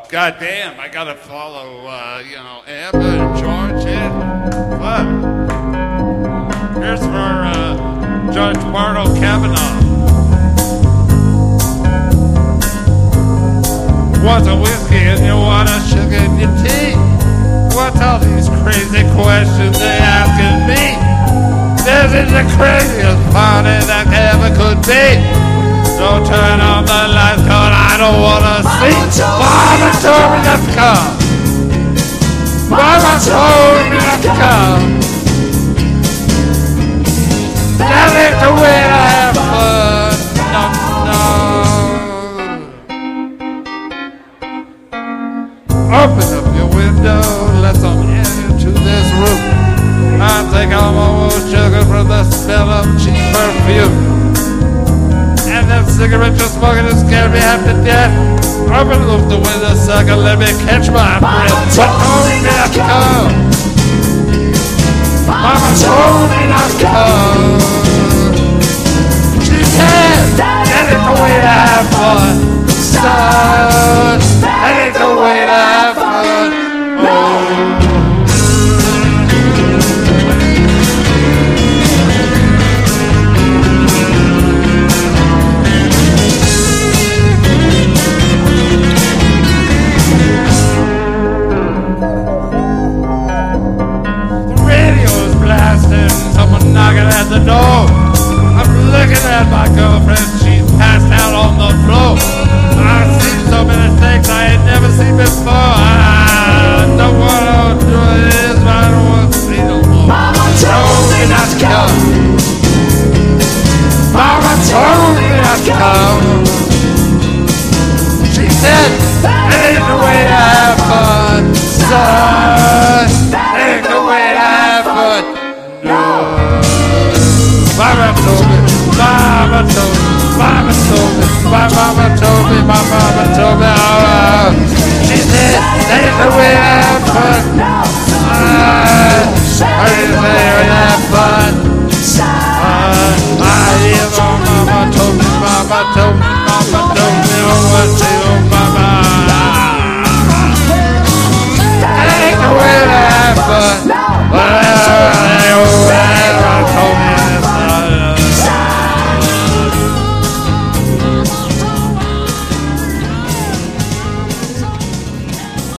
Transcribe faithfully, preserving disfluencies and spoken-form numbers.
God damn, I gotta follow, uh, you know, Amber and George in. Fuck. Here's for uh, Judge Bardo Kavanaugh. Want a whiskey and you want a sugar in your tea? What's all these crazy questions they asking me? This is the craziest party that ever could be. Don't turn on the lights, cause I don't wanna see. Mama told me not to come. Mama told me not to come. That ain't the way to have fun. No, no. Open up your window, let some air into this room. I think I'm almost sugar from the smell of cheap perfume. And that cigarette you're smoking is scaring me half to death. Open up the window, sucker, let me catch my breath. But told me not to come. Mama told me not to come. She said, that ain't the way to have fun. Son, that ain't the way to have fun. Oh. Someone knocking at the door. I'm looking at my girlfriend, she's passed out on the floor. I've seen so many things I ain't never seen before. I don't want to do this, but I don't want to see no more. Mama told me not to come. Mama told me not to come. She said, that ain't the way to have fun, son. That ain't the way to have fun. No. Mama told me, Mama told me, Mama told me, my mama told me, my mama told me, oh, uh, she said, that ain't the way I have fun.